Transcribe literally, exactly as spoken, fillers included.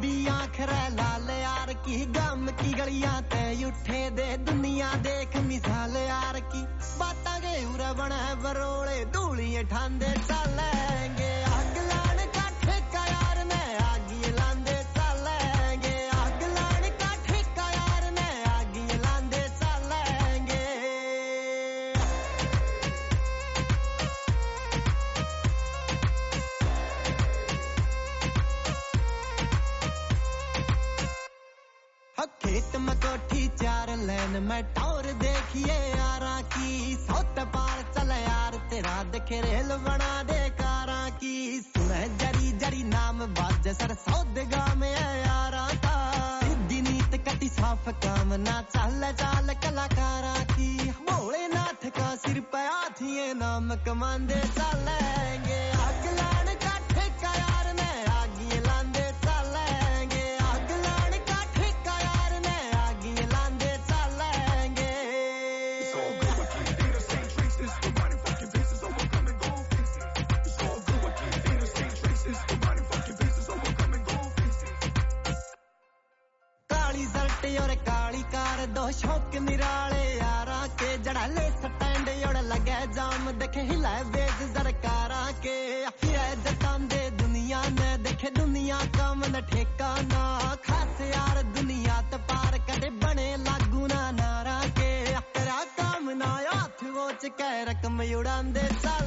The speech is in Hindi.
गुलाबी आँख रे लाल यार की, गम की गलियां ते उठे दे दुनिया देख मिसाल यार की। बाता के उरे बने बरोले धूलिए ठांदे चलेंगे, आग लान का ठेका यार ने आगी लांदे चलेंगे, आग लान का ठेका यार ने आगी लांदे चलेंगे। खेत में कोठी चार लैन में टौर देखिए यारा की, सौत पार चल यार तेरा देखे रेल बना दे कारा की। सुने जरी जरी नाम बाज सर सौदगा में यारा का, सिद्धि नीत कटी साफ काम ना चाल चाल कलाकारा की। भोलेनाथ का सिर पे हाथिए नाम कमांदे चलेंगे, आग लान का ठेका यार ने आगी लांदे चलेंगे, आग लान का ठेका यार ने आगी लांदे चलेंगे। It's all good, I keep in the same traces, nobody fucking business, so we'll come and go fix it. It's all good, I keep in the same traces, nobody fucking business, so we'll come and go fix it. काली शर्ट और काली कार दो शौक निराले यारा के, जड़ाले स्टैंड और लगे जाम देखे हिलाए बेज सरकारा के। फिर जताम दे दुनिया ने देखे दुनिया काम न ठेकाना, खास यार दुनिया त पार कदे बने लागू ना नारा के। तेरा काम ना हाथ वोच के रकम उड़ांदे चल